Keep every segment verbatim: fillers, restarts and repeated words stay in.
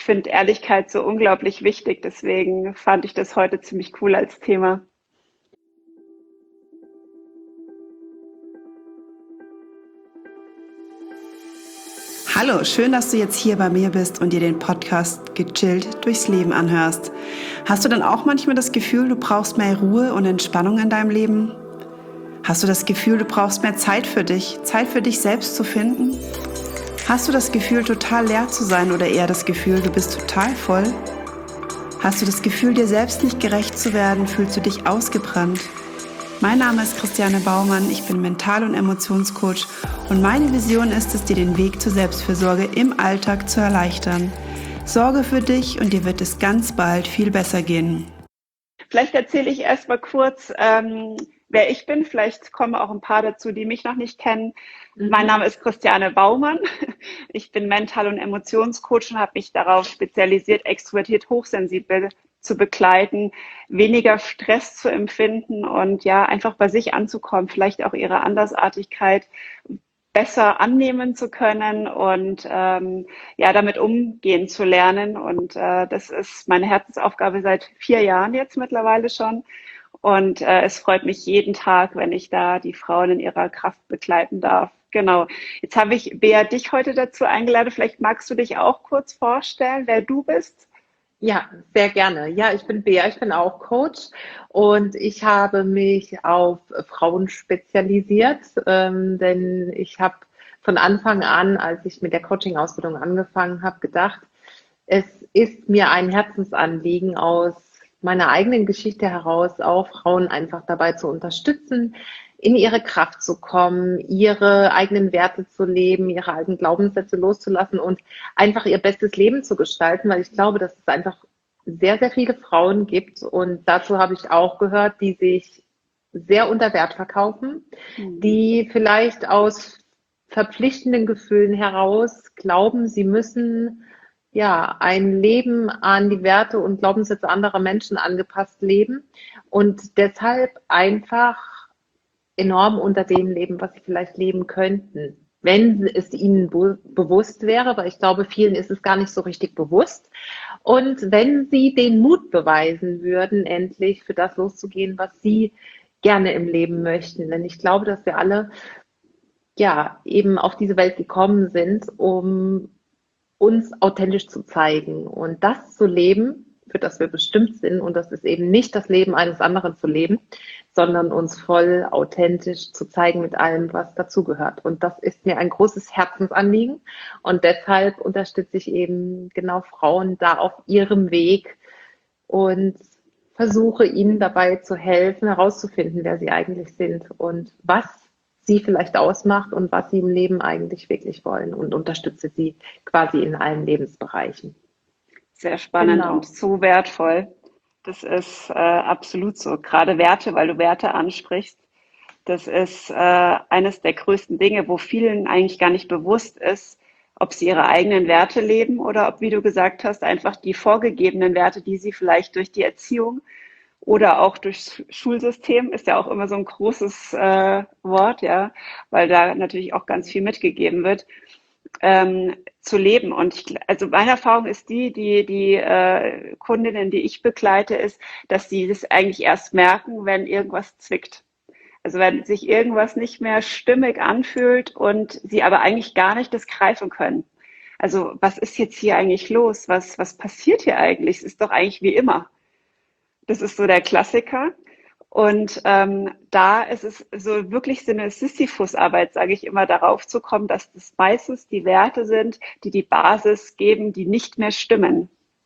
ich finde Ehrlichkeit so unglaublich wichtig. Deswegen fand ich das heute ziemlich cool als Thema. Hallo, schön, dass du jetzt hier bei mir bist und dir den Podcast Gechillt durchs Leben anhörst. Hast du dann auch manchmal das Gefühl, du brauchst mehr Ruhe und Entspannung in deinem Leben? Hast du das Gefühl, du brauchst mehr Zeit für dich, Zeit für dich selbst zu finden? Hast du das Gefühl, total leer zu sein oder eher das Gefühl, du bist total voll? Hast du das Gefühl, dir selbst nicht gerecht zu werden? Fühlst du dich ausgebrannt? Mein Name ist Christiane Baumann, ich bin Mental- und Emotionscoach und meine Vision ist es, dir den Weg zur Selbstfürsorge im Alltag zu erleichtern. Sorge für dich und dir wird es ganz bald viel besser gehen. Vielleicht erzähle ich erst mal kurz, ähm, wer ich bin. Vielleicht kommen auch ein paar dazu, die mich noch nicht kennen. Mhm. Mein Name ist Christiane Baumann. Ich bin Mental- und Emotionscoach und habe mich darauf spezialisiert, extrovertiert, hochsensibel zu begleiten, weniger Stress zu empfinden und ja, einfach bei sich anzukommen, vielleicht auch ihre Andersartigkeit besser annehmen zu können und ähm, ja, damit umgehen zu lernen. Und äh, das ist meine Herzensaufgabe seit vier Jahren jetzt mittlerweile schon. Und äh, es freut mich jeden Tag, wenn ich da die Frauen in ihrer Kraft begleiten darf. Genau. Jetzt habe ich, Bea, dich heute dazu eingeladen. Vielleicht magst du dich auch kurz vorstellen, wer du bist? Ja, sehr gerne. Ja, ich bin Bea, ich bin auch Coach und ich habe mich auf Frauen spezialisiert, ähm, denn ich habe von Anfang an, als ich mit der Coaching-Ausbildung angefangen habe, gedacht, es ist mir ein Herzensanliegen, aus meiner eigenen Geschichte heraus auch Frauen einfach dabei zu unterstützen, in ihre Kraft zu kommen, ihre eigenen Werte zu leben, ihre alten Glaubenssätze loszulassen und einfach ihr bestes Leben zu gestalten, weil ich glaube, dass es einfach sehr, sehr viele Frauen gibt und dazu habe ich auch gehört, die sich sehr unter Wert verkaufen, mhm. die vielleicht aus verpflichtenden Gefühlen heraus glauben, sie müssen ja ein Leben an die Werte und Glaubenssätze anderer Menschen angepasst leben und deshalb einfach enorm unter dem leben, was sie vielleicht leben könnten, wenn es ihnen be- bewusst wäre, weil ich glaube, vielen ist es gar nicht so richtig bewusst. Und wenn sie den Mut beweisen würden, endlich für das loszugehen, was sie gerne im Leben möchten. Denn ich glaube, dass wir alle ja eben auf diese Welt gekommen sind, um uns authentisch zu zeigen und das zu leben, für das wir bestimmt sind. Und das ist eben nicht das Leben eines anderen zu leben, sondern uns voll authentisch zu zeigen mit allem, was dazugehört. Und das ist mir ein großes Herzensanliegen. Und deshalb unterstütze ich eben genau Frauen da auf ihrem Weg und versuche ihnen dabei zu helfen, herauszufinden, wer sie eigentlich sind und was sie vielleicht ausmacht und was sie im Leben eigentlich wirklich wollen und unterstütze sie quasi in allen Lebensbereichen. Sehr spannend Genau. Und so wertvoll. Das ist äh, absolut so. Gerade Werte, weil du Werte ansprichst, das ist äh, eines der größten Dinge, wo vielen eigentlich gar nicht bewusst ist, ob sie ihre eigenen Werte leben oder ob, wie du gesagt hast, einfach die vorgegebenen Werte, die sie vielleicht durch die Erziehung oder auch durchs Schulsystem, ist ja auch immer so ein großes äh, Wort, ja, weil da natürlich auch ganz viel mitgegeben wird, ähm, zu leben. Und ich, also meine Erfahrung ist die, die, die äh, Kundinnen, die ich begleite, ist, dass sie das eigentlich erst merken, wenn irgendwas zwickt. Also wenn sich irgendwas nicht mehr stimmig anfühlt und sie aber eigentlich gar nicht das greifen können. Also was ist jetzt hier eigentlich los? Was, was passiert hier eigentlich? Es ist doch eigentlich wie immer. Das ist so der Klassiker. Und ähm, da ist es so wirklich so eine Sisyphus-Arbeit, sage ich immer, darauf zu kommen, dass das meistens die Werte sind, die die Basis geben, die nicht mehr stimmen.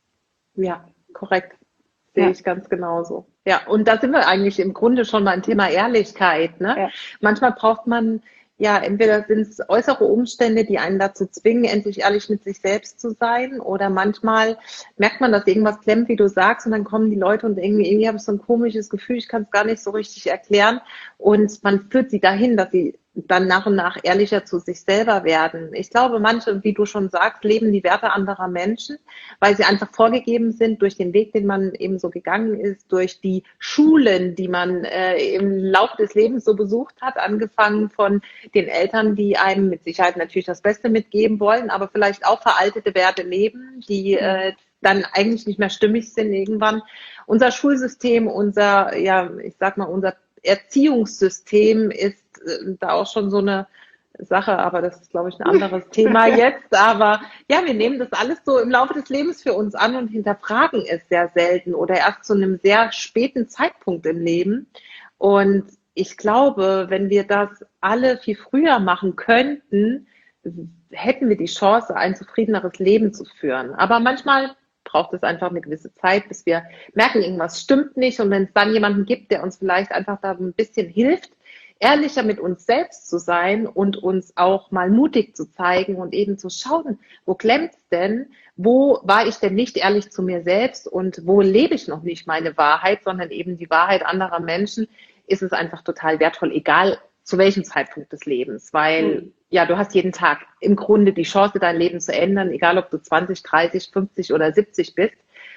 Ja, korrekt. Sehe ja. ich ganz genauso. Ja, und da sind wir eigentlich im Grunde schon mal ein Thema Ehrlichkeit. Ne? Ja. Manchmal braucht man, ja, entweder sind es äußere Umstände, die einen dazu zwingen, endlich ehrlich mit sich selbst zu sein, oder manchmal merkt man, dass irgendwas klemmt, wie du sagst, und dann kommen die Leute und irgendwie, irgendwie habe ich so ein komisches Gefühl, ich kann es gar nicht so richtig erklären, und man führt sie dahin, dass sie dann nach und nach ehrlicher zu sich selber werden. Ich glaube, manche, wie du schon sagst, leben die Werte anderer Menschen, weil sie einfach vorgegeben sind durch den Weg, den man eben so gegangen ist, durch die Schulen, die man äh, im Laufe des Lebens so besucht hat, angefangen von den Eltern, die einem mit Sicherheit natürlich das Beste mitgeben wollen, aber vielleicht auch veraltete Werte leben, die äh, dann eigentlich nicht mehr stimmig sind irgendwann. Unser Schulsystem, unser, ja, ich sag mal, unser Erziehungssystem ist äh, da auch schon so eine Sache, aber das ist, glaube ich, ein anderes Thema jetzt. Aber ja, wir nehmen das alles so im Laufe des Lebens für uns an und hinterfragen es sehr selten oder erst zu einem sehr späten Zeitpunkt im Leben. Und ich glaube, wenn wir das alle viel früher machen könnten, hätten wir die Chance, ein zufriedeneres Leben zu führen. Aber manchmal braucht es einfach eine gewisse Zeit, bis wir merken, irgendwas stimmt nicht. Und wenn es dann jemanden gibt, der uns vielleicht einfach da ein bisschen hilft, ehrlicher mit uns selbst zu sein und uns auch mal mutig zu zeigen und eben zu schauen, wo klemmt's denn? Wo war ich denn nicht ehrlich zu mir selbst und wo lebe ich noch nicht meine Wahrheit, sondern eben die Wahrheit anderer Menschen, ist es einfach total wertvoll, egal zu welchem Zeitpunkt des Lebens, weil mhm. ja, du hast jeden Tag im Grunde die Chance, dein Leben zu ändern, egal ob du zwanzig, dreißig, fünfzig oder siebzig bist.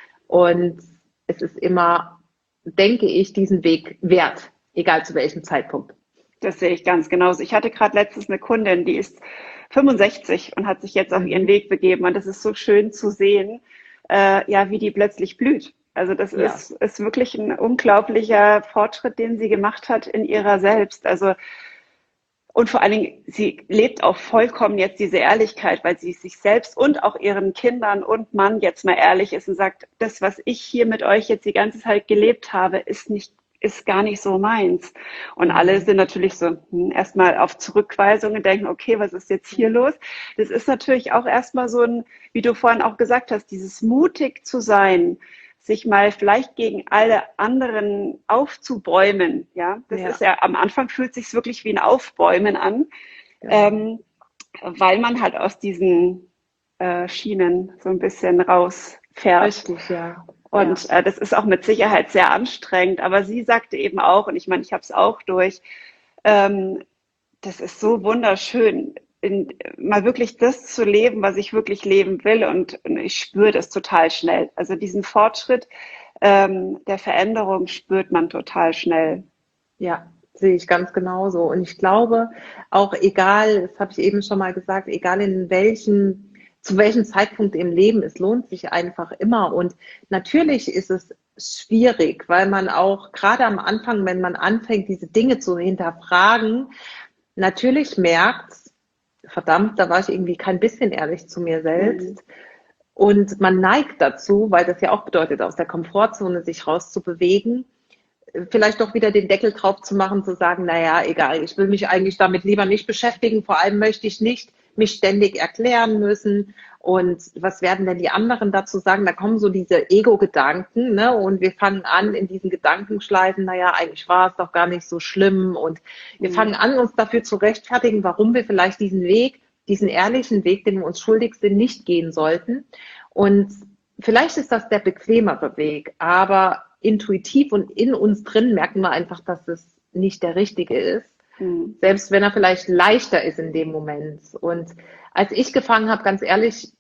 Und es ist immer, denke ich, diesen Weg wert, egal zu welchem Zeitpunkt. Das sehe ich ganz genauso. Ich hatte gerade letztens eine Kundin, die ist fünfundsechzig und hat sich jetzt auf ihren Weg begeben. Und das ist so schön zu sehen, äh, ja, wie die plötzlich blüht. Also das ja. ist, ist wirklich ein unglaublicher Fortschritt, den sie gemacht hat in ihrer selbst. Also und vor allen Dingen, sie lebt auch vollkommen jetzt diese Ehrlichkeit, weil sie sich selbst und auch ihren Kindern und Mann jetzt mal ehrlich ist und sagt, das, was ich hier mit euch jetzt die ganze Zeit gelebt habe, ist nicht ist gar nicht so meins. Und alle sind natürlich so hm, erstmal auf Zurückweisung und denken, okay, was ist jetzt hier los? Das ist natürlich auch erstmal so ein, wie du vorhin auch gesagt hast, dieses mutig zu sein, sich mal vielleicht gegen alle anderen aufzubäumen. Ja, das ja. ist ja, am Anfang fühlt es sich wirklich wie ein Aufbäumen an, ja. ähm, weil man halt aus diesen äh, Schienen so ein bisschen rausfährt. Richtig, ja. Und ja. äh, das ist auch mit Sicherheit sehr anstrengend. Aber sie sagte eben auch, und ich meine, ich habe es auch durch, ähm, das ist so wunderschön, in, mal wirklich das zu leben, was ich wirklich leben will. Und, und ich spüre das total schnell. Also diesen Fortschritt ähm, der Veränderung spürt man total schnell. Ja, sehe ich ganz genauso. Und ich glaube, auch egal, das habe ich eben schon mal gesagt, egal in welchen zu welchem Zeitpunkt im Leben, es lohnt sich einfach immer. Und natürlich ist es schwierig, weil man auch gerade am Anfang, wenn man anfängt, diese Dinge zu hinterfragen, natürlich merkt, verdammt, da war ich irgendwie kein bisschen ehrlich zu mir selbst. Mhm. Und man neigt dazu, weil das ja auch bedeutet, aus der Komfortzone sich rauszubewegen, vielleicht doch wieder den Deckel drauf zu machen, zu sagen, naja, egal, ich will mich eigentlich damit lieber nicht beschäftigen, vor allem möchte ich nicht mich ständig erklären müssen und was werden denn die anderen dazu sagen? Da kommen so diese Ego-Gedanken, ne? Und wir fangen an in diesen Gedankenschleifen, naja, eigentlich war es doch gar nicht so schlimm und wir mhm. fangen an, uns dafür zu rechtfertigen, warum wir vielleicht diesen Weg, diesen ehrlichen Weg, den wir uns schuldig sind, nicht gehen sollten. Und vielleicht ist das der bequemere Weg, aber intuitiv und in uns drin merken wir einfach, dass es nicht der richtige ist. Mhm. Selbst wenn er vielleicht leichter ist in dem Moment. Und als ich gefangen habe, ganz ehrlich,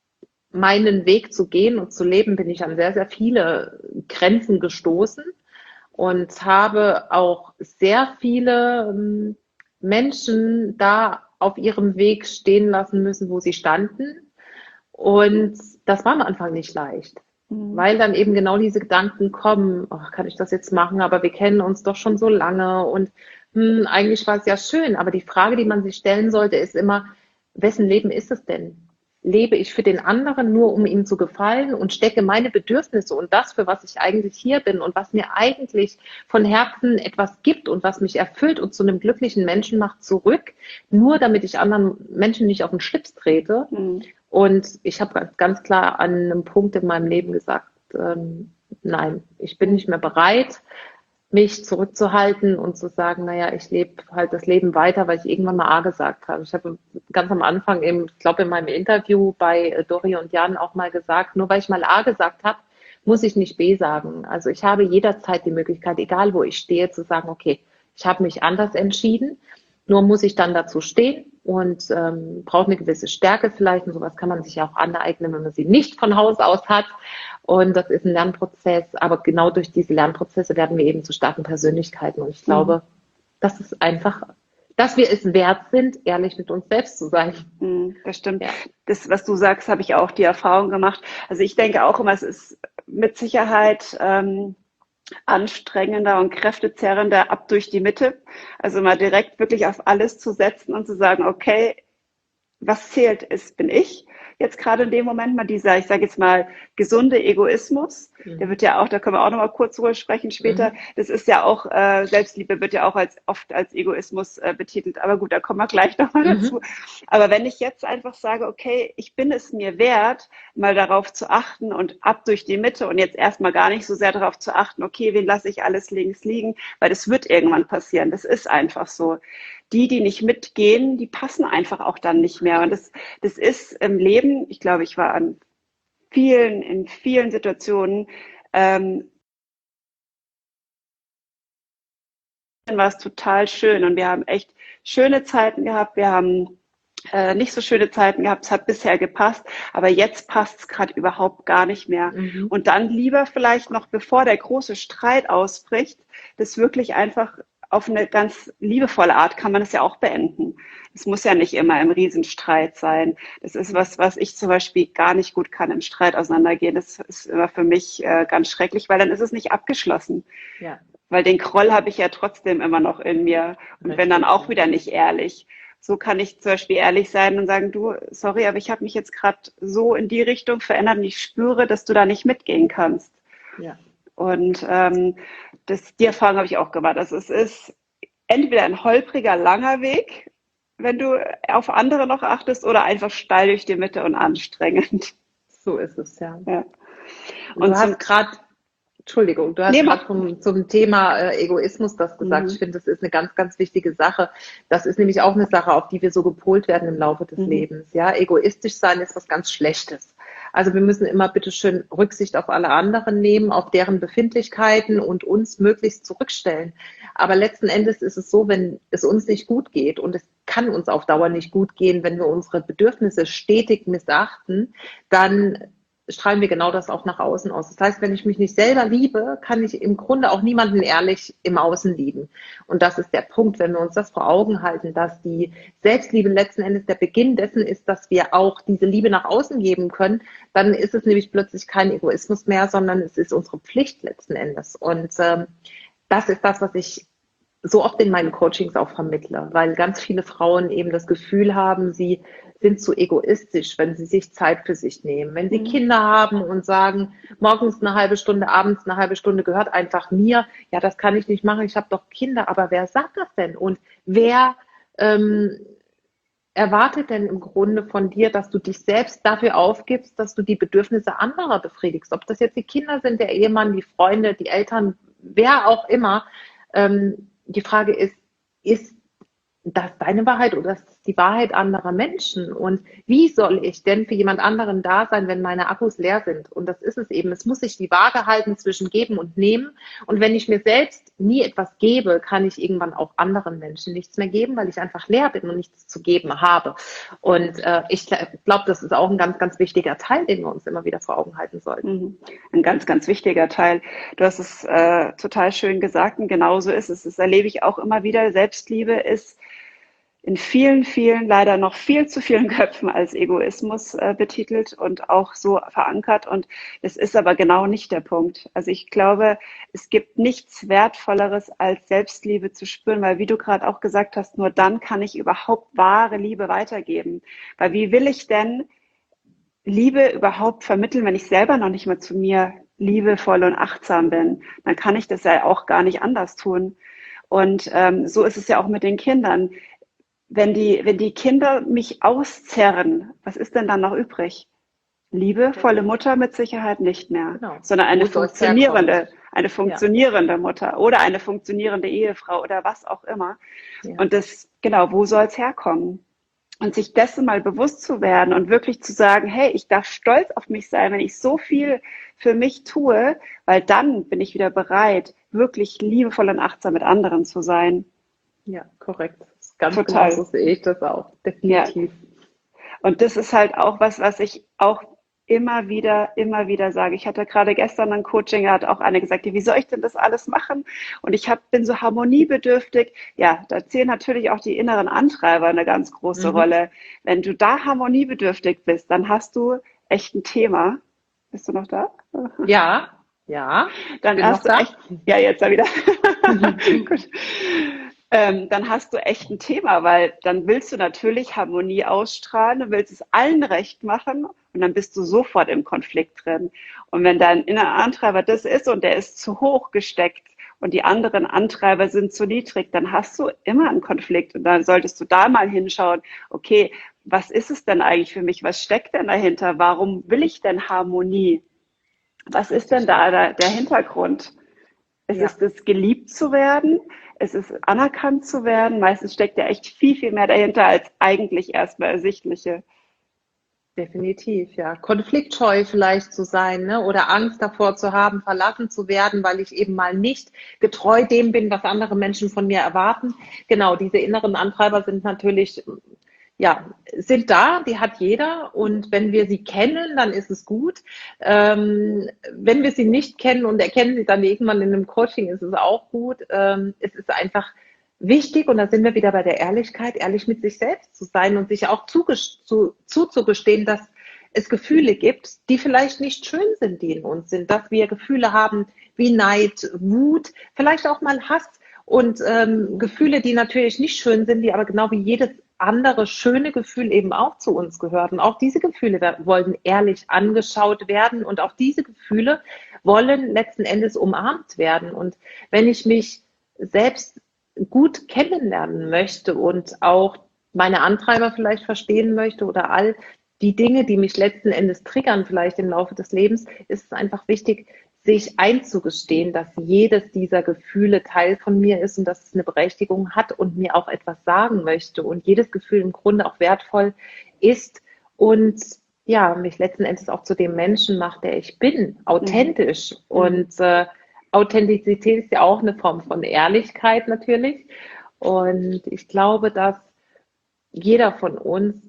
meinen Weg zu gehen und zu leben, bin ich an sehr, sehr viele Grenzen gestoßen und habe auch sehr viele ähm, Menschen da auf ihrem Weg stehen lassen müssen, wo sie standen. Und das war am Anfang nicht leicht. Weil dann eben genau diese Gedanken kommen, oh, kann ich das jetzt machen, aber wir kennen uns doch schon so lange und hm, eigentlich war es ja schön, aber die Frage, die man sich stellen sollte, ist immer, wessen Leben ist es denn? Lebe ich für den anderen nur, um ihm zu gefallen und stecke meine Bedürfnisse und das, für was ich eigentlich hier bin und was mir eigentlich von Herzen etwas gibt und was mich erfüllt und zu einem glücklichen Menschen macht, zurück, nur damit ich anderen Menschen nicht auf den Schlips trete? Mhm. Und ich habe ganz klar an einem Punkt in meinem Leben gesagt, ähm, nein, ich bin nicht mehr bereit, mich zurückzuhalten und zu sagen, naja, ich lebe halt das Leben weiter, weil ich irgendwann mal A gesagt habe. Ich habe ganz am Anfang, im, ich glaube in meinem Interview bei Dori und Jan auch mal gesagt, nur weil ich mal A gesagt habe, muss ich nicht B sagen. Also ich habe jederzeit die Möglichkeit, egal wo ich stehe, zu sagen, okay, ich habe mich anders entschieden. Nur muss ich dann dazu stehen und ähm, braucht eine gewisse Stärke vielleicht. Und sowas kann man sich ja auch aneignen, wenn man sie nicht von Haus aus hat. Und das ist ein Lernprozess. Aber genau durch diese Lernprozesse werden wir eben zu starken Persönlichkeiten. Und ich glaube, mhm. das ist einfach, dass wir es wert sind, ehrlich mit uns selbst zu sein. Mhm, das stimmt. Ja. Das, was du sagst, habe ich auch die Erfahrung gemacht. Also ich denke auch immer, es ist mit Sicherheit ähm, anstrengender und kräftezerrender ab durch die Mitte. Also mal direkt wirklich auf alles zu setzen und zu sagen, okay, was zählt ist, bin ich. Jetzt gerade in dem Moment mal dieser, ich sage jetzt mal, gesunde Egoismus, mhm. der wird ja auch, da können wir auch noch mal kurz drüber sprechen später, mhm. das ist ja auch, äh, Selbstliebe wird ja auch als oft als Egoismus äh, betitelt, aber gut, da kommen wir gleich noch mal mhm. dazu. Aber wenn ich jetzt einfach sage, okay, ich bin es mir wert, mal darauf zu achten und ab durch die Mitte und jetzt erstmal gar nicht so sehr darauf zu achten, okay, wen lasse ich alles links liegen, weil das wird irgendwann passieren, das ist einfach so. Die, die nicht mitgehen, die passen einfach auch dann nicht mehr. Und das, das ist im Leben, ich glaube, ich war an vielen, in vielen Situationen, ähm, war es total schön. Und wir haben echt schöne Zeiten gehabt. Wir haben äh, nicht so schöne Zeiten gehabt. Es hat bisher gepasst. Aber jetzt passt es gerade überhaupt gar nicht mehr. Mhm. Und dann lieber vielleicht noch, bevor der große Streit ausbricht, das wirklich einfach auf eine ganz liebevolle Art kann man es ja auch beenden. Es muss ja nicht immer im Riesenstreit sein. Das ist was, was ich zum Beispiel gar nicht gut kann, im Streit auseinandergehen. Das ist immer für mich äh, ganz schrecklich, weil dann ist es nicht abgeschlossen. Ja. Weil den Groll habe ich ja trotzdem immer noch in mir und bin dann auch wieder nicht ehrlich. So kann ich zum Beispiel ehrlich sein und sagen, du, sorry, aber ich habe mich jetzt gerade so in die Richtung verändert und ich spüre, dass du da nicht mitgehen kannst. Ja. Und ähm, das, die Erfahrung habe ich auch gemacht. Also es ist entweder ein holpriger, langer Weg, wenn du auf andere noch achtest, oder einfach steil durch die Mitte und anstrengend. So ist es, ja. ja. Und du hast gerade, Entschuldigung, du hast nee, gerade zum, zum Thema äh, Egoismus das gesagt. Mhm. Ich finde, das ist eine ganz, ganz wichtige Sache. Das ist nämlich auch eine Sache, auf die wir so gepolt werden im Laufe des mhm. Lebens. Ja, egoistisch sein ist was ganz Schlechtes. Also wir müssen immer bitte schön Rücksicht auf alle anderen nehmen, auf deren Befindlichkeiten und uns möglichst zurückstellen. Aber letzten Endes ist es so, wenn es uns nicht gut geht, und es kann uns auf Dauer nicht gut gehen, wenn wir unsere Bedürfnisse stetig missachten, dann strahlen wir genau das auch nach außen aus. Das heißt, wenn ich mich nicht selber liebe, kann ich im Grunde auch niemanden ehrlich im Außen lieben. Und das ist der Punkt, wenn wir uns das vor Augen halten, dass die Selbstliebe letzten Endes der Beginn dessen ist, dass wir auch diese Liebe nach außen geben können, dann ist es nämlich plötzlich kein Egoismus mehr, sondern es ist unsere Pflicht letzten Endes. Und ähm, das ist das, was ich so oft in meinen Coachings auch vermittle, weil ganz viele Frauen eben das Gefühl haben, sie sind zu egoistisch, wenn sie sich Zeit für sich nehmen. Wenn sie mhm. Kinder haben und sagen, morgens eine halbe Stunde, abends eine halbe Stunde gehört einfach mir, ja, das kann ich nicht machen, ich habe doch Kinder, aber wer sagt das denn? Und wer ähm, erwartet denn im Grunde von dir, dass du dich selbst dafür aufgibst, dass du die Bedürfnisse anderer befriedigst? Ob das jetzt die Kinder sind, der Ehemann, die Freunde, die Eltern, wer auch immer. Ähm, die Frage ist, ist das deine Wahrheit oder ist das die Wahrheit anderer Menschen? Und wie soll ich denn für jemand anderen da sein, wenn meine Akkus leer sind? Und das ist es eben. Es muss sich die Waage halten zwischen geben und nehmen. Und wenn ich mir selbst nie etwas gebe, kann ich irgendwann auch anderen Menschen nichts mehr geben, weil ich einfach leer bin und nichts zu geben habe. Und äh, ich glaube, das ist auch ein ganz, ganz wichtiger Teil, den wir uns immer wieder vor Augen halten sollten. Mhm. Ein ganz, ganz wichtiger Teil. Du hast es äh, total schön gesagt und genauso ist es. Das erlebe ich auch immer wieder. Selbstliebe ist in vielen, vielen, leider noch viel zu vielen Köpfen als Egoismus äh, betitelt und auch so verankert. Und das ist aber genau nicht der Punkt. Also ich glaube, es gibt nichts Wertvolleres als Selbstliebe zu spüren, weil wie du gerade auch gesagt hast, nur dann kann ich überhaupt wahre Liebe weitergeben. Weil wie will ich denn Liebe überhaupt vermitteln, wenn ich selber noch nicht mal zu mir liebevoll und achtsam bin? Dann kann ich das ja auch gar nicht anders tun. Und ähm, so ist es ja auch mit den Kindern. Wenn die, wenn die Kinder mich auszerren, was ist denn dann noch übrig? Liebevolle Mutter mit Sicherheit nicht mehr, genau. sondern eine funktionierende, eine funktionierende ja. Mutter oder eine funktionierende Ehefrau oder was auch immer. Ja. Und das, genau, wo soll es herkommen? Und sich dessen mal bewusst zu werden und wirklich zu sagen, hey, ich darf stolz auf mich sein, wenn ich so viel für mich tue, weil dann bin ich wieder bereit, wirklich liebevoll und achtsam mit anderen zu sein. Ja, korrekt. Ganz genau total. so sehe ich das auch, Ja. definitiv. Und das ist halt auch was, was ich auch immer wieder, immer wieder sage. Ich hatte gerade gestern ein Coaching, da hat auch eine gesagt, wie soll ich denn das alles machen? Und ich hab, bin so harmoniebedürftig. Ja, da zählen natürlich auch die inneren Antreiber eine ganz große Mhm. Rolle. Wenn du da harmoniebedürftig bist, dann hast du echt ein Thema. Bist du noch da? Ja, ja, ich Dann bin noch hast du da. echt, ja, jetzt da wieder. Gut. Ähm, dann hast du echt ein Thema, weil dann willst du natürlich Harmonie ausstrahlen, du willst es allen recht machen und dann bist du sofort im Konflikt drin. Und wenn dein innerer Antreiber das ist und der ist zu hoch gesteckt und die anderen Antreiber sind zu niedrig, dann hast du immer einen Konflikt und dann solltest du da mal hinschauen, okay, was ist es denn eigentlich für mich? Was steckt denn dahinter? Warum will ich denn Harmonie? Was ist denn Richtig. da der, der Hintergrund? Es Ja, ist es, geliebt zu werden, es ist anerkannt zu werden. Meistens steckt ja echt viel, viel mehr dahinter als eigentlich erstmal ersichtliche. definitiv, ja. Konfliktscheu vielleicht zu sein, ne? Oder Angst davor zu haben, verlassen zu werden, weil ich eben mal nicht getreu dem bin, was andere Menschen von mir erwarten. Genau, diese inneren Antreiber sind natürlich, ja, sind da, die hat jeder. Und wenn wir sie kennen, dann ist es gut. Ähm, wenn wir sie nicht kennen und erkennen sie dann irgendwann in einem Coaching, ist es auch gut. Ähm, es ist einfach wichtig, und da sind wir wieder bei der Ehrlichkeit, ehrlich mit sich selbst zu sein und sich auch zuges- zu, zuzugestehen, dass es Gefühle gibt, die vielleicht nicht schön sind, die in uns sind, dass wir Gefühle haben wie Neid, Wut, vielleicht auch mal Hass und ähm, Gefühle, die natürlich nicht schön sind, die aber genau wie jedes andere schöne Gefühl eben auch zu uns gehört. Und auch diese Gefühle wollen ehrlich angeschaut werden und auch diese Gefühle wollen letzten Endes umarmt werden. Und wenn ich mich selbst gut kennenlernen möchte und auch meine Antreiber vielleicht verstehen möchte oder all die Dinge, die mich letzten Endes triggern, vielleicht im Laufe des Lebens, ist es einfach wichtig, sich einzugestehen, dass jedes dieser Gefühle Teil von mir ist und dass es eine Berechtigung hat und mir auch etwas sagen möchte und jedes Gefühl im Grunde auch wertvoll ist und ja, mich letzten Endes auch zu dem Menschen macht, der ich bin, Mhm. authentisch. Mhm. Und äh, Authentizität ist ja auch eine Form von Ehrlichkeit natürlich. Und ich glaube, dass jeder von uns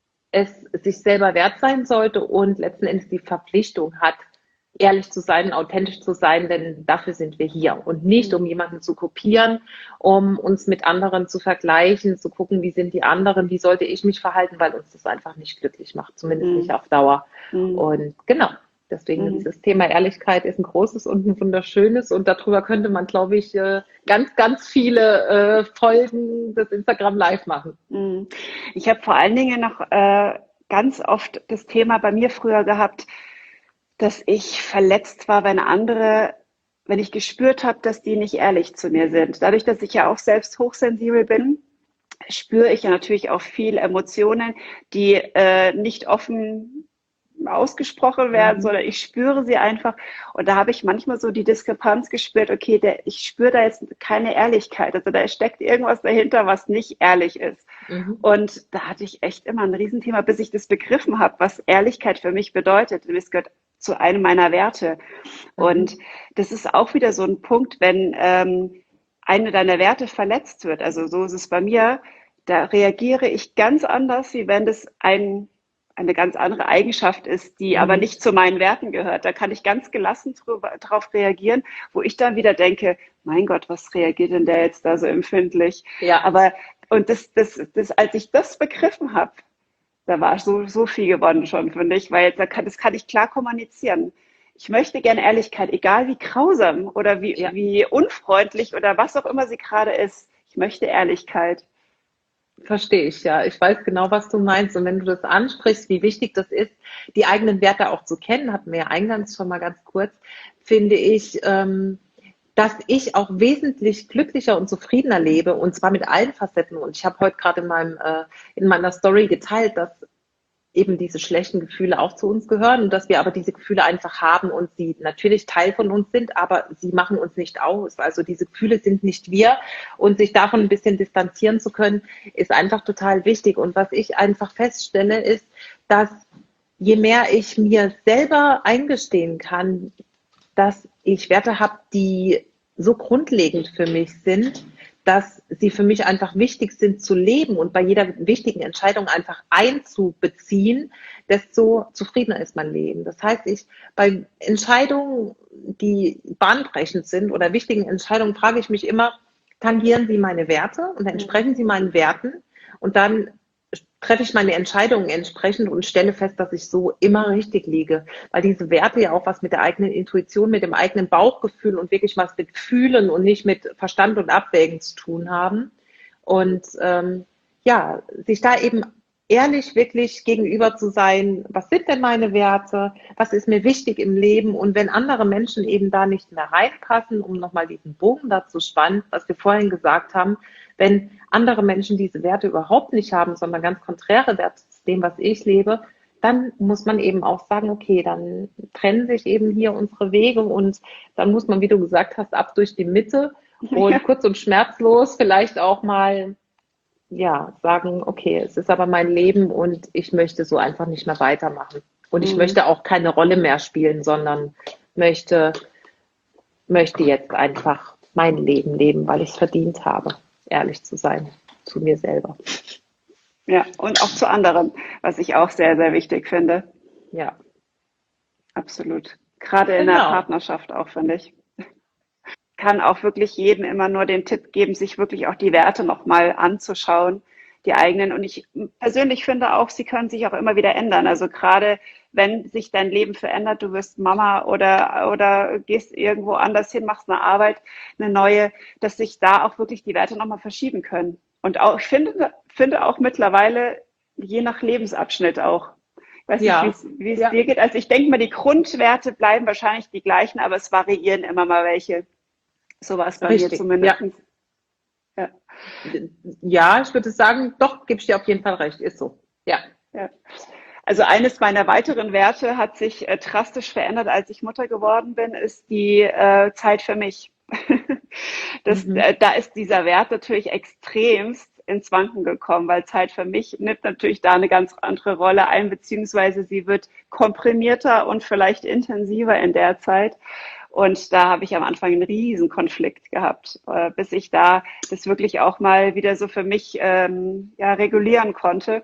es sich selber wert sein sollte und letzten Endes die Verpflichtung hat, ehrlich zu sein, authentisch zu sein, denn dafür sind wir hier und nicht, um Mhm. jemanden zu kopieren, um uns mit anderen zu vergleichen, zu gucken, wie sind die anderen, wie sollte ich mich verhalten, weil uns das einfach nicht glücklich macht, zumindest nicht Mhm. auf Dauer. Mhm. Und genau, deswegen Mhm. dieses Thema Ehrlichkeit ist ein großes und ein wunderschönes und darüber könnte man, glaube ich, äh, ganz, ganz viele äh, Folgen des Instagram Live machen. Mhm. Ich habe vor allen Dingen noch äh, ganz oft das Thema bei mir früher gehabt, dass ich verletzt war, wenn andere, wenn ich gespürt habe, dass die nicht ehrlich zu mir sind. Dadurch, dass ich ja auch selbst hochsensibel bin, spüre ich ja natürlich auch viel Emotionen, die äh, nicht offen ausgesprochen werden, Mhm. sondern ich spüre sie einfach. Und da habe ich manchmal so die Diskrepanz gespürt, okay, der, ich spüre da jetzt keine Ehrlichkeit. Also da steckt irgendwas dahinter, was nicht ehrlich ist. Mhm. Und da hatte ich echt immer ein Riesenthema, bis ich das begriffen habe, was Ehrlichkeit für mich bedeutet. Und es gehört zu einem meiner Werte. Und Mhm. das ist auch wieder so ein Punkt, wenn ähm, eine deiner Werte verletzt wird. Also so ist es bei mir. Da reagiere ich ganz anders, wie wenn das ein, eine ganz andere Eigenschaft ist, die aber Mhm. nicht zu meinen Werten gehört. Da kann ich ganz gelassen drüber, drauf reagieren, wo ich dann wieder denke, mein Gott, was reagiert denn der jetzt da so empfindlich? Ja, Aber und das, das, das, als ich das begriffen habe, da war so, so viel gewonnen schon, finde ich, weil da kann, das kann ich klar kommunizieren. Ich möchte gerne Ehrlichkeit, egal wie grausam oder wie, ja. wie unfreundlich oder was auch immer sie gerade ist. Ich möchte Ehrlichkeit. Verstehe ich, ja. Ich weiß genau, was du meinst. Und wenn du das ansprichst, wie wichtig das ist, die eigenen Werte auch zu kennen, hatten wir ja eingangs schon mal ganz kurz, finde ich, ähm, dass ich auch wesentlich glücklicher und zufriedener lebe und zwar mit allen Facetten. Und ich habe heute gerade in meinem äh, in meiner Story geteilt, dass eben diese schlechten Gefühle auch zu uns gehören und dass wir aber diese Gefühle einfach haben und sie natürlich Teil von uns sind, aber sie machen uns nicht aus. Also diese Gefühle sind nicht wir und sich davon ein bisschen distanzieren zu können, ist einfach total wichtig. Und was ich einfach feststelle, ist, dass je mehr ich mir selber eingestehen kann, dass ich Werte habe, die so grundlegend für mich sind, dass sie für mich einfach wichtig sind zu leben und bei jeder wichtigen Entscheidung einfach einzubeziehen, desto zufriedener ist mein Leben. Das heißt, ich bei Entscheidungen, die bahnbrechend sind oder wichtigen Entscheidungen, frage ich mich immer, tangieren sie meine Werte und entsprechen sie meinen Werten? Und dann treffe ich meine Entscheidungen entsprechend und stelle fest, dass ich so immer richtig liege. Weil diese Werte ja auch was mit der eigenen Intuition, mit dem eigenen Bauchgefühl und wirklich was mit Fühlen und nicht mit Verstand und Abwägen zu tun haben. Und ähm, ja, sich da eben ehrlich wirklich gegenüber zu sein, was sind denn meine Werte, was ist mir wichtig im Leben und wenn andere Menschen eben da nicht mehr reinpassen, um nochmal diesen Bogen dazu spannen, was wir vorhin gesagt haben, wenn andere Menschen diese Werte überhaupt nicht haben, sondern ganz konträre Werte zu dem, was ich lebe, dann muss man eben auch sagen, okay, dann trennen sich eben hier unsere Wege und dann muss man, wie du gesagt hast, ab durch die Mitte und ja. kurz und schmerzlos vielleicht auch mal ja, sagen, okay, es ist aber mein Leben und ich möchte so einfach nicht mehr weitermachen. Und ich mhm. möchte auch keine Rolle mehr spielen, sondern möchte, möchte jetzt einfach mein Leben leben, weil ich es verdient habe, ehrlich zu sein, zu mir selber. Ja, und auch zu anderen, was ich auch sehr, sehr wichtig finde. Ja. Absolut. Gerade in genau. der Partnerschaft auch, finde ich. Kann auch wirklich jedem immer nur den Tipp geben, sich wirklich auch die Werte nochmal anzuschauen, die eigenen. Und ich persönlich finde auch, sie können sich auch immer wieder ändern. Also gerade wenn sich dein Leben verändert, du wirst Mama oder, oder gehst irgendwo anders hin, machst eine Arbeit, eine neue, dass sich da auch wirklich die Werte nochmal verschieben können. Und auch, ich finde, finde auch mittlerweile, je nach Lebensabschnitt auch. Ich weiß ja. nicht, wie es ja. dir geht. Also ich denke mal, die Grundwerte bleiben wahrscheinlich die gleichen, aber es variieren immer mal welche. So war es bei Richtig, mir zumindest. Ja. Ja. ja, ich würde sagen, doch, gebe ich dir auf jeden Fall recht, ist so. Ja. ja. Also eines meiner weiteren Werte hat sich äh, drastisch verändert, als ich Mutter geworden bin, ist die äh, Zeit für mich. das, mhm. äh, da ist dieser Wert natürlich extremst ins Wanken gekommen, weil Zeit für mich nimmt natürlich da eine ganz andere Rolle ein, beziehungsweise sie wird komprimierter und vielleicht intensiver in der Zeit. Und da habe ich am Anfang einen riesen Konflikt gehabt, äh, bis ich da das wirklich auch mal wieder so für mich ähm, ja, regulieren konnte.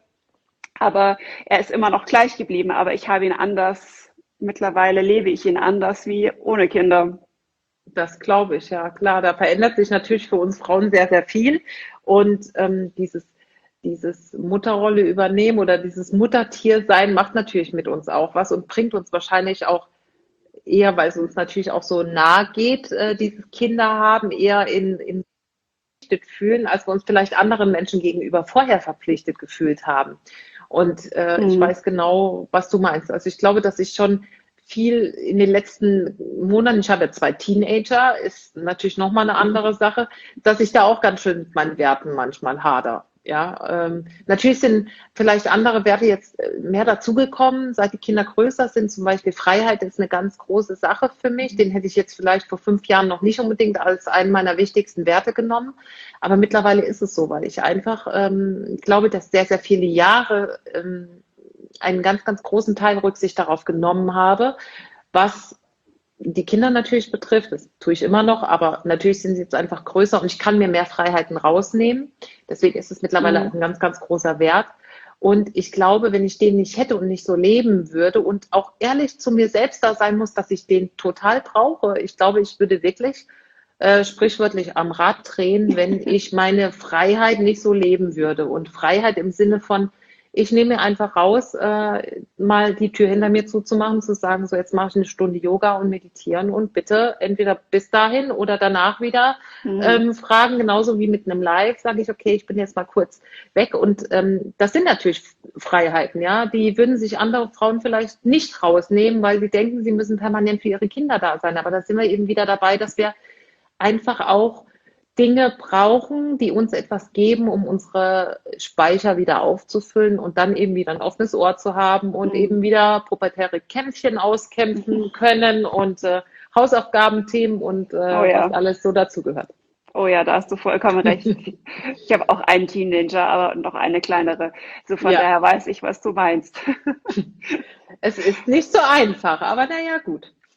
Aber er ist immer noch gleich geblieben, aber ich habe ihn anders, mittlerweile lebe ich ihn anders wie ohne Kinder. Das glaube ich, ja klar. Da verändert sich natürlich für uns Frauen sehr, sehr viel. Und ähm, dieses, dieses Mutterrolle übernehmen oder dieses Muttertier sein macht natürlich mit uns auch was und bringt uns wahrscheinlich auch eher, weil es uns natürlich auch so nahe geht, äh, dieses Kinder haben, eher in, in verpflichtet fühlen, als wir uns vielleicht anderen Menschen gegenüber vorher verpflichtet gefühlt haben. Und äh, mhm. ich weiß genau, was du meinst. Also ich glaube, dass ich schon viel in den letzten Monaten, ich habe ja zwei Teenager, ist natürlich nochmal eine andere Sache, dass ich da auch ganz schön mit meinen Werten manchmal hader. Ja, ähm, natürlich sind vielleicht andere Werte jetzt mehr dazugekommen, seit die Kinder größer sind. Zum Beispiel Freiheit ist eine ganz große Sache für mich. Den hätte ich jetzt vielleicht vor fünf Jahren noch nicht unbedingt als einen meiner wichtigsten Werte genommen. Aber mittlerweile ist es so, weil ich einfach ähm, glaube, dass sehr, sehr viele Jahre ähm, einen ganz, ganz großen Teil Rücksicht darauf genommen habe, was die Kinder natürlich betrifft, das tue ich immer noch, aber natürlich sind sie jetzt einfach größer und ich kann mir mehr Freiheiten rausnehmen. Deswegen ist es mittlerweile mhm. auch ein ganz, ganz großer Wert. Und ich glaube, wenn ich den nicht hätte und nicht so leben würde und auch ehrlich zu mir selbst da sein muss, dass ich den total brauche, ich glaube, ich würde wirklich äh, sprichwörtlich am Rad drehen, wenn ich meine Freiheit nicht so leben würde. Und Freiheit im Sinne von, ich nehme mir einfach raus, äh, mal die Tür hinter mir zuzumachen, zu sagen, so jetzt mache ich eine Stunde Yoga und meditieren und bitte entweder bis dahin oder danach wieder mhm. ähm, fragen, genauso wie mit einem Live, sage ich, okay, ich bin jetzt mal kurz weg und ähm, das sind natürlich Freiheiten, ja, die würden sich andere Frauen vielleicht nicht rausnehmen, weil sie denken, sie müssen permanent für ihre Kinder da sein, aber da sind wir eben wieder dabei, dass wir einfach auch Dinge brauchen, die uns etwas geben, um unsere Speicher wieder aufzufüllen und dann eben wieder ein offenes Ohr zu haben und mhm. eben wieder pubertäre Kämpfchen auskämpfen können und äh, Hausaufgabenthemen und äh, oh ja. was alles so dazugehört. Oh ja, da hast du vollkommen recht. Ich habe auch einen Teenager, aber noch eine kleinere. So von ja. daher weiß ich, was du meinst. Es ist nicht so einfach, aber naja, gut.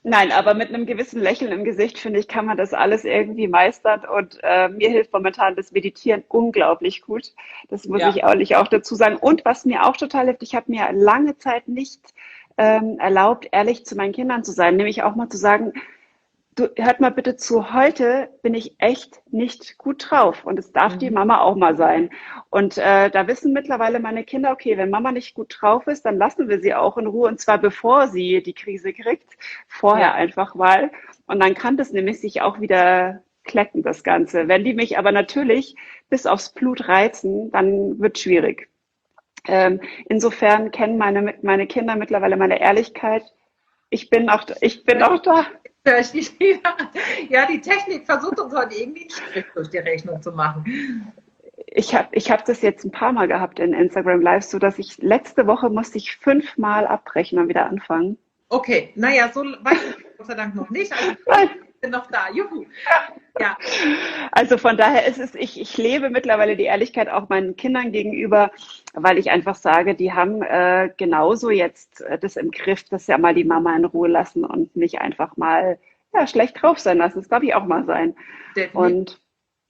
Nein, aber mit einem gewissen Lächeln im Gesicht, finde ich, kann man das alles irgendwie meistern. Und äh, mir hilft momentan das Meditieren unglaublich gut. Das muss Ja. ich ehrlich auch dazu sagen. Und was mir auch total hilft, ich habe mir lange Zeit nicht ähm, erlaubt, ehrlich zu meinen Kindern zu sein. Nämlich auch mal zu sagen, du, hört mal bitte zu, heute bin ich echt nicht gut drauf. Und es darf die Mhm. Mama auch mal sein. Und äh, da wissen mittlerweile meine Kinder, okay, wenn Mama nicht gut drauf ist, dann lassen wir sie auch in Ruhe. Und zwar bevor sie die Krise kriegt, vorher Ja. einfach mal. Und dann kann das nämlich sich auch wieder kletten, das Ganze. Wenn die mich aber natürlich bis aufs Blut reizen, dann wird schwierig. Ähm, insofern kennen meine, meine Kinder mittlerweile meine Ehrlichkeit. Ich bin auch, ich bin auch da. Höre ich nicht wieder. Ja, die Technik versucht uns heute irgendwie einen Strich durch die Rechnung zu machen. Ich habe ich hab das jetzt ein paar Mal gehabt in Instagram Live, so dass ich letzte Woche musste ich fünfmal abbrechen und wieder anfangen. Okay, naja, so weit Gott sei Dank noch nicht. Also ich bin noch da. Juhu. Ja. Also von daher ist es, ich, ich lebe mittlerweile die Ehrlichkeit auch meinen Kindern gegenüber, weil ich einfach sage, die haben äh, genauso jetzt äh, das im Griff, dass sie ja mal die Mama in Ruhe lassen und nicht einfach mal ja, schlecht drauf sein lassen. Das darf ich auch mal sein. Definitiv. Und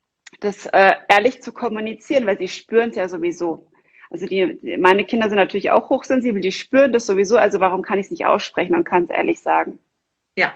das äh, ehrlich zu kommunizieren, weil sie spüren es ja sowieso. Also die, meine Kinder sind natürlich auch hochsensibel, die spüren das sowieso, also warum kann ich es nicht aussprechen und kann es ehrlich sagen? Ja,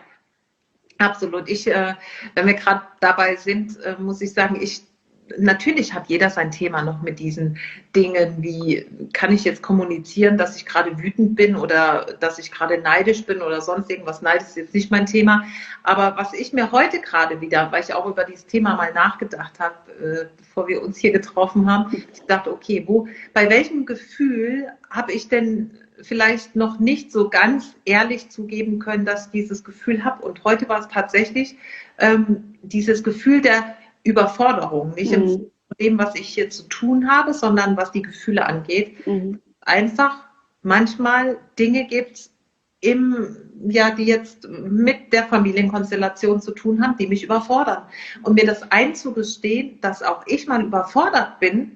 absolut. Ich, äh, wenn wir gerade dabei sind, äh, muss ich sagen, ich natürlich hat jeder sein Thema noch mit diesen Dingen, wie kann ich jetzt kommunizieren, dass ich gerade wütend bin oder dass ich gerade neidisch bin oder sonst irgendwas. Neid ist jetzt nicht mein Thema. Aber was ich mir heute gerade wieder, weil ich auch über dieses Thema mal nachgedacht habe, äh, bevor wir uns hier getroffen haben, ich dachte, okay, wo, bei welchem Gefühl habe ich denn vielleicht noch nicht so ganz ehrlich zugeben können, dass ich dieses Gefühl habe. Und heute war es tatsächlich ähm, dieses Gefühl der Überforderung, nicht Mhm. in dem, was ich hier zu tun habe, sondern was die Gefühle angeht. Mhm. Einfach manchmal Dinge gibt, im, ja, die jetzt mit der Familienkonstellation zu tun haben, die mich überfordern. Und mir das einzugestehen, dass auch ich mal überfordert bin,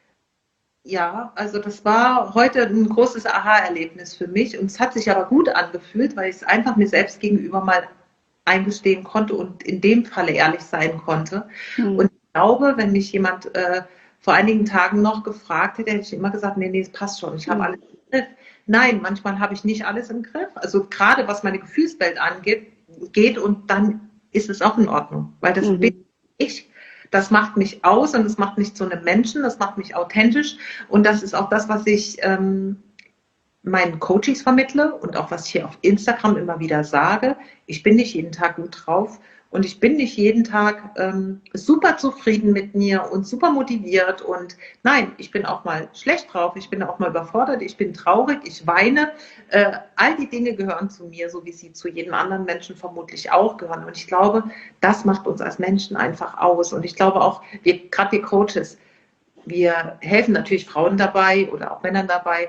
ja, also das war heute ein großes Aha-Erlebnis für mich. Und es hat sich aber gut angefühlt, weil ich es einfach mir selbst gegenüber mal eingestehen konnte und in dem Falle ehrlich sein konnte. Mhm. Und ich glaube, wenn mich jemand äh, vor einigen Tagen noch gefragt hätte, hätte ich immer gesagt, nee, nee, es passt schon, ich habe Mhm. alles im Griff. Nein, manchmal habe ich nicht alles im Griff. Also gerade was meine Gefühlswelt angeht, geht und dann ist es auch in Ordnung, weil das Mhm. bin ich. Das macht mich aus und das macht mich zu einem Menschen, das macht mich authentisch und das ist auch das, was ich ähm, meinen Coaches vermittle und auch was ich hier auf Instagram immer wieder sage. Ich bin nicht jeden Tag gut drauf und ich bin nicht jeden Tag ähm, super zufrieden mit mir und super motiviert und nein, ich bin auch mal schlecht drauf, ich bin auch mal überfordert, ich bin traurig, ich weine. Äh, all die Dinge gehören zu mir, so wie sie zu jedem anderen Menschen vermutlich auch gehören und ich glaube, das macht uns als Menschen einfach aus und ich glaube auch, wir, gerade wir Coaches, wir helfen natürlich Frauen dabei oder auch Männern dabei,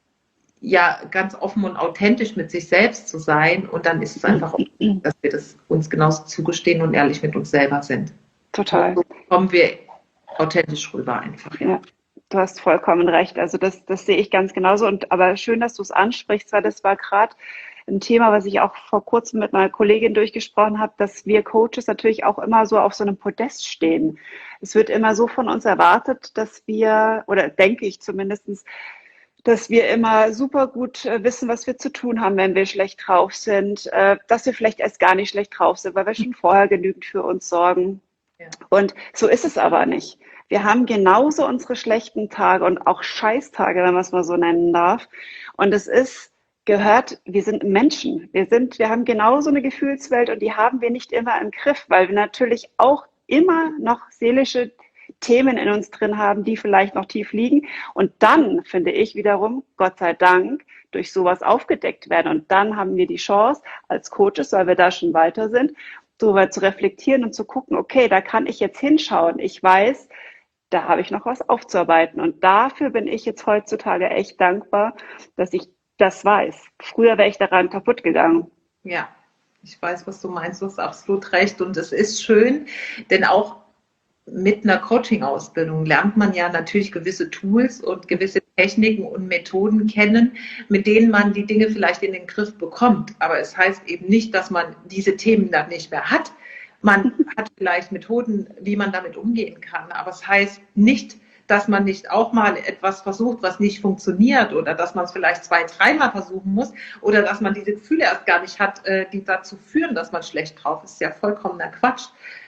ja, ganz offen und authentisch mit sich selbst zu sein. Und dann ist es einfach, dass wir das uns genauso zugestehen und ehrlich mit uns selber sind. Total. So kommen wir authentisch rüber einfach. Ja. Ja, du hast vollkommen recht. Also das, das sehe ich ganz genauso. Und aber schön, dass du es ansprichst, weil das war gerade ein Thema, was ich auch vor kurzem mit meiner Kollegin durchgesprochen habe, dass wir Coaches natürlich auch immer so auf so einem Podest stehen. Es wird immer so von uns erwartet, dass wir, oder denke ich zumindestens, dass wir immer super gut äh, wissen, was wir zu tun haben, wenn wir schlecht drauf sind, äh, dass wir vielleicht erst gar nicht schlecht drauf sind, weil wir schon vorher genügend für uns sorgen. Ja. Und so ist es aber nicht. Wir haben genauso unsere schlechten Tage und auch Scheißtage, wenn man es mal so nennen darf. Und es ist gehört, wir sind Menschen. Wir sind, wir haben genauso eine Gefühlswelt und die haben wir nicht immer im Griff, weil wir natürlich auch immer noch seelische Themen in uns drin haben, die vielleicht noch tief liegen. Und dann, finde ich wiederum, Gott sei Dank, durch sowas aufgedeckt werden. Und dann haben wir die Chance, als Coaches, weil wir da schon weiter sind, darüber zu reflektieren und zu gucken, okay, da kann ich jetzt hinschauen. Ich weiß, da habe ich noch was aufzuarbeiten. Und dafür bin ich jetzt heutzutage echt dankbar, dass ich das weiß. Früher wäre ich daran kaputt gegangen. Ja, ich weiß, was du meinst, du hast absolut recht. Und es ist schön, denn auch mit einer Coaching-Ausbildung lernt man ja natürlich gewisse Tools und gewisse Techniken und Methoden kennen, mit denen man die Dinge vielleicht in den Griff bekommt. Aber es heißt eben nicht, dass man diese Themen dann nicht mehr hat. Man hat vielleicht Methoden, wie man damit umgehen kann. Aber es heißt nicht, dass man nicht auch mal etwas versucht, was nicht funktioniert, oder dass man es vielleicht zwei, dreimal versuchen muss, oder dass man diese Gefühle erst gar nicht hat, die dazu führen, dass man schlecht drauf ist. Das ist ja vollkommener Quatsch.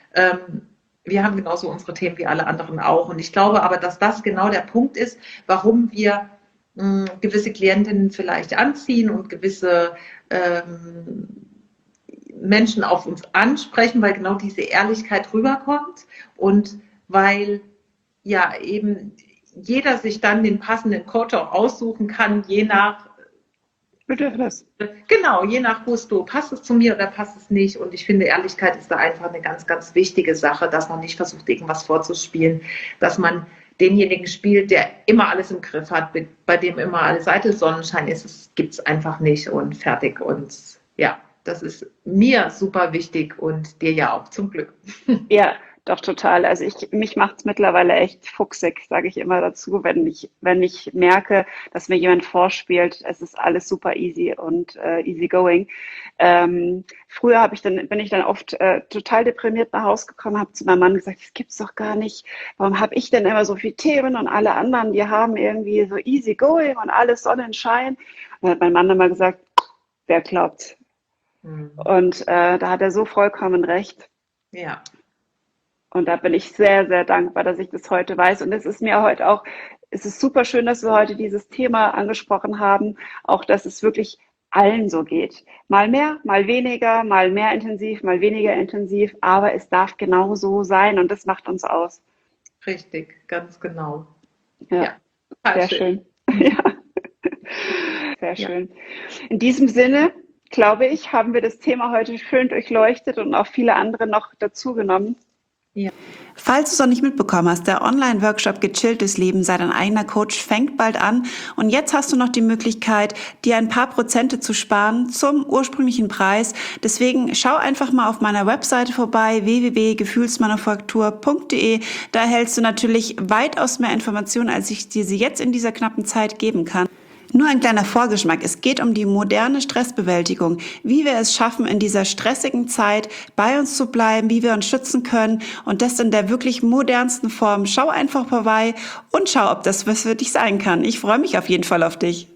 Wir haben genauso unsere Themen wie alle anderen auch. Und ich glaube aber, dass das genau der Punkt ist, warum wir mh, gewisse Klientinnen vielleicht anziehen und gewisse ähm, Menschen auf uns ansprechen, weil genau diese Ehrlichkeit rüberkommt und weil ja eben jeder sich dann den passenden Coach auch aussuchen kann, je nach Bedürfnis. Genau, je nach Gusto. Passt es zu mir oder passt es nicht? Und ich finde, Ehrlichkeit ist da einfach eine ganz, ganz wichtige Sache, dass man nicht versucht, irgendwas vorzuspielen, dass man denjenigen spielt, der immer alles im Griff hat, bei dem immer alle Seite Sonnenschein ist. Das gibt es einfach nicht und fertig. Und ja, das ist mir super wichtig und dir ja auch zum Glück. Ja, doch total. Also ich, mich macht es mittlerweile echt fuchsig, sage ich immer dazu, wenn ich, wenn ich merke, dass mir jemand vorspielt, es ist alles super easy und äh, easy going. Ähm, früher habe ich dann, bin ich dann oft äh, total deprimiert nach Hause gekommen, habe zu meinem Mann gesagt, das gibt's doch gar nicht. Warum habe ich denn immer so viele Themen und alle anderen, die haben irgendwie so easy going und alles Sonnenschein? Und dann hat mein Mann immer gesagt, wer glaubt? Mhm. Und äh, da hat er so vollkommen recht. Ja. Und da bin ich sehr, sehr dankbar, dass ich das heute weiß. Und es ist mir heute auch, es ist super schön, dass wir heute dieses Thema angesprochen haben, auch dass es wirklich allen so geht. Mal mehr, mal weniger, mal mehr intensiv, mal weniger intensiv, aber es darf genau so sein und das macht uns aus. Richtig, ganz genau. Ja, ja sehr schön. schön. Ja. Sehr schön. Ja. In diesem Sinne, glaube ich, haben wir das Thema heute schön durchleuchtet und auch viele andere noch dazugenommen. Ja. Falls du es noch nicht mitbekommen hast, der Online-Workshop Gechilltes Leben, sei dein eigener Coach, fängt bald an. Und jetzt hast du noch die Möglichkeit, dir ein paar Prozente zu sparen zum ursprünglichen Preis. Deswegen schau einfach mal auf meiner Webseite vorbei, w w w punkt gefühlsmanufaktur punkt d e. Da erhältst du natürlich weitaus mehr Informationen, als ich dir sie jetzt in dieser knappen Zeit geben kann. Nur ein kleiner Vorgeschmack. Es geht um die moderne Stressbewältigung, wie wir es schaffen, in dieser stressigen Zeit bei uns zu bleiben, wie wir uns schützen können und das in der wirklich modernsten Form. Schau einfach vorbei und schau, ob das was für dich sein kann. Ich freue mich auf jeden Fall auf dich.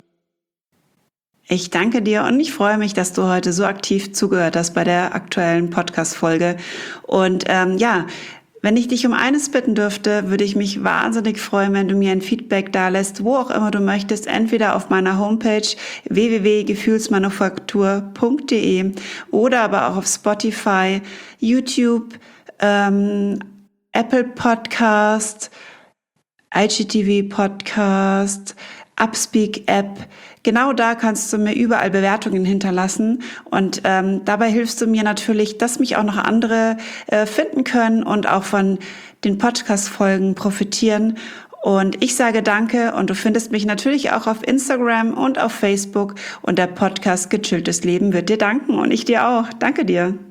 Ich danke dir und ich freue mich, dass du heute so aktiv zugehört hast bei der aktuellen Podcast-Folge. Und ähm, ja, wenn ich dich um eines bitten dürfte, würde ich mich wahnsinnig freuen, wenn du mir ein Feedback dalässt, wo auch immer du möchtest, entweder auf meiner Homepage w w w punkt gefühlsmanufaktur punkt d e oder aber auch auf Spotify, YouTube, ähm, Apple Podcast, I G T V Podcast, Upspeak App. Genau da kannst du mir überall Bewertungen hinterlassen und ähm, dabei hilfst du mir natürlich, dass mich auch noch andere äh, finden können und auch von den Podcast-Folgen profitieren. Und ich sage danke und du findest mich natürlich auch auf Instagram und auf Facebook und der Podcast Gechilltes Leben wird dir danken und ich dir auch. Danke dir.